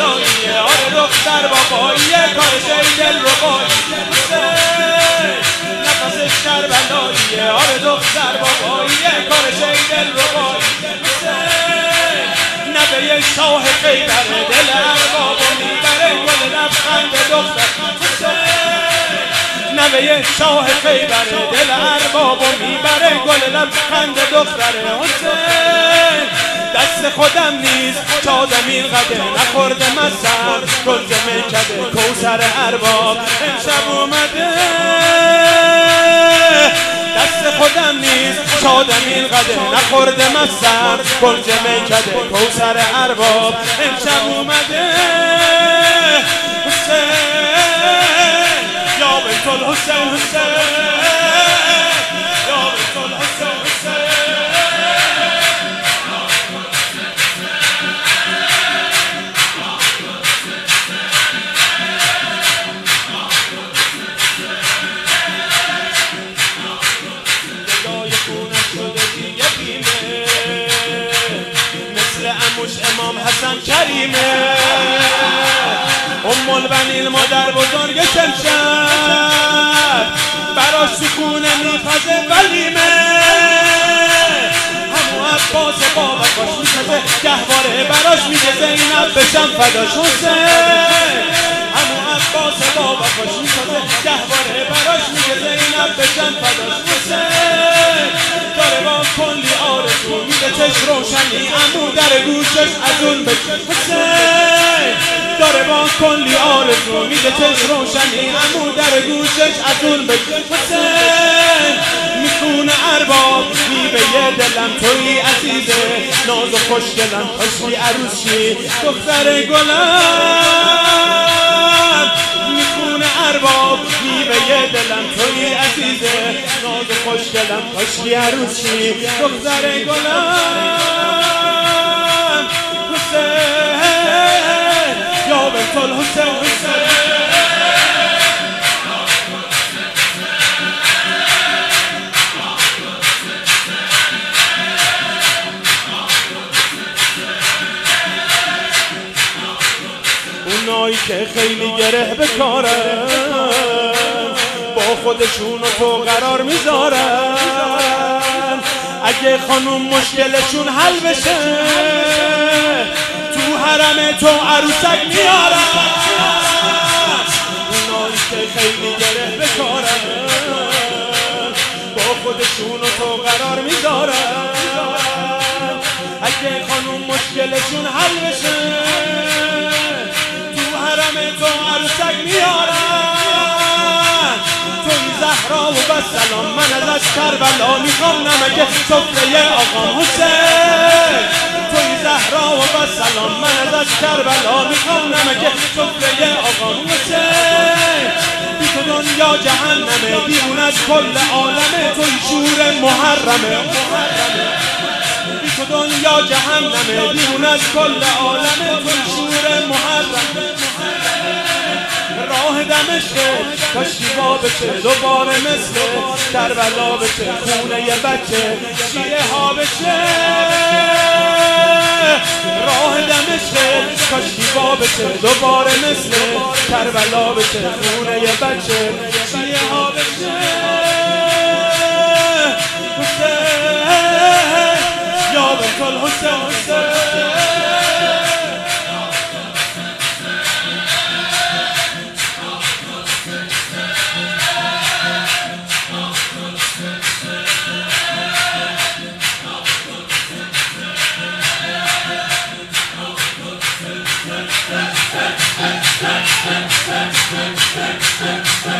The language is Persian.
کربلاییه، آره دختر باباییه، کارش ای دل رباییه. نفسش کربلاییه، آره دختر باباییه، کارش ای دل رباییه. نوه شاه خیبره، دل اربابو میبره، گل لبخند دختر نوه شاه خیبره، دل اربابو میبره، گل لبخند دختر حسین. دست خودم نیست چادم این قده، نخورده مستم گل میکده، کوثر ارباب امشب اومده. دست خودم نیست شادم این قده، نخورده مستم گل میکده، کوثر ارباب امشب اومده. حسین یا بیت الحسین، حسین یا بیت الحسین، حسین امام حسن کریمه، ام البنین مادر بزرگ شمشد، براش سکونه میپزه ولیمه. همو عباس بابا کاش میپزه، گهواره براش میگه زینب بشم فداش حسین. همو عباس بابا کاش میپزه، گهواره براش میگه زینب بشم فداش حسین. داره با کلی آرزو میده چش روشنی، عمو در گوشش از اون بشه حسین. داره با کلی آرزو میده چش روشنی، عمو در گوشش از اون بشه حسین. میخونه ارباب میوه دلم توی عزیزه، ناز و خوشگلم کاشکی عروسی دختر گلم. میخونه ارباب میوه دلم توی عزیزه، ناز و خوشگلم کاشکی عروسی دختر گلم. حسین یا بیت الحسین، حسین اونایی که خیلی گره به کارن، با خودشون و تو قرار میذارن. اگه خانوم مشکلشون حل بشه، تو حرم تو عروسک میارن. اونایی که خیلی گره به کارن، با خودشون و تو قرار میذارن. اگه خانوم مشکلشون حل بشه، تو عروسک میارن. توی زهرا و بسلام، من از کربلا میخوام نمک سفره آقام حسین. توی زهرا و بسلام، من از کربلا میخوام نمک سفره آقام حسین. بی تو دنیا جهنمه، بیرون از کل عالمه، توی شور محرمه. بی تو دنیا جهنمه، بیرون از کل عالمه، توی شور محرمه. راه دمشق کاشکی وا بشه، دوباره مثل کربلا بشه، خونه یه بچه شیعه ها بشه. راه دمشق کاشکی وا بشه، دوباره مثل کربلا بشه، خونه یه بچه شیعه ها بشه. حسین یا بیت الحسین، حسین Hey, hey, hey, hey, hey, hey, hey, hey.